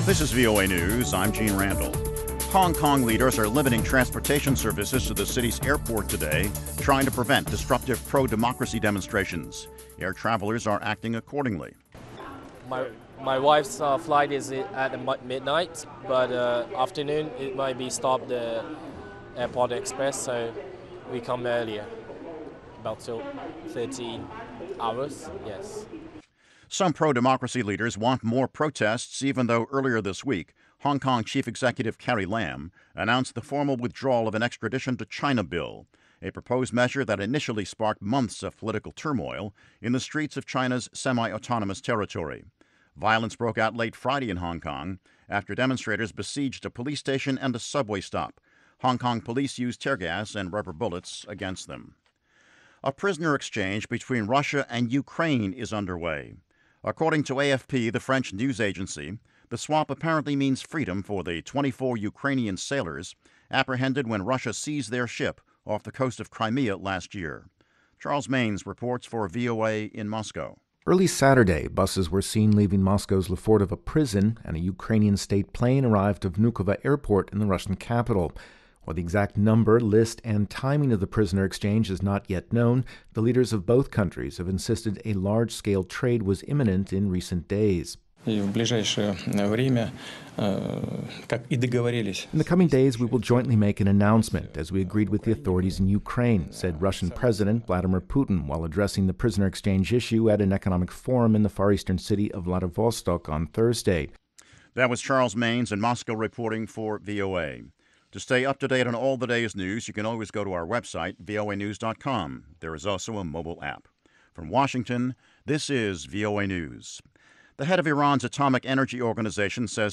This is VOA News. I'm Gene Randall. Hong Kong leaders are limiting transportation services to the city's airport today, trying to prevent disruptive pro-democracy demonstrations. Air travelers are acting accordingly. My wife's flight is at midnight, but afternoon it might be stopped the airport express, so we come earlier, about 13 hours, yes. Some pro-democracy leaders want more protests, even though earlier this week, Hong Kong Chief Executive Carrie Lam announced the formal withdrawal of an extradition to China bill, a proposed measure that initially sparked months of political turmoil in the streets of China's semi-autonomous territory. Violence broke out late Friday in Hong Kong after demonstrators besieged a police station and a subway stop. Hong Kong police used tear gas and rubber bullets against them. A prisoner exchange between Russia and Ukraine is underway. According to AFP, the French news agency, the swap apparently means freedom for the 24 Ukrainian sailors apprehended when Russia seized their ship off the coast of Crimea last year. Charles Maines reports for VOA in Moscow. Early Saturday, buses were seen leaving Moscow's Lefortovo prison, and a Ukrainian state plane arrived at Vnukovo airport in the Russian capital. While the exact number, list, and timing of the prisoner exchange is not yet known, the leaders of both countries have insisted a large-scale trade was imminent in recent days. In the coming days, we will jointly make an announcement, as we agreed with the authorities in Ukraine, said Russian President Vladimir Putin while addressing the prisoner exchange issue at an economic forum in the far eastern city of Vladivostok on Thursday. That was Charles Maines in Moscow reporting for VOA. To stay up to date on all the day's news, you can always go to our website, voanews.com. There is also a mobile app. From Washington, this is VOA News. The head of Iran's Atomic Energy Organization says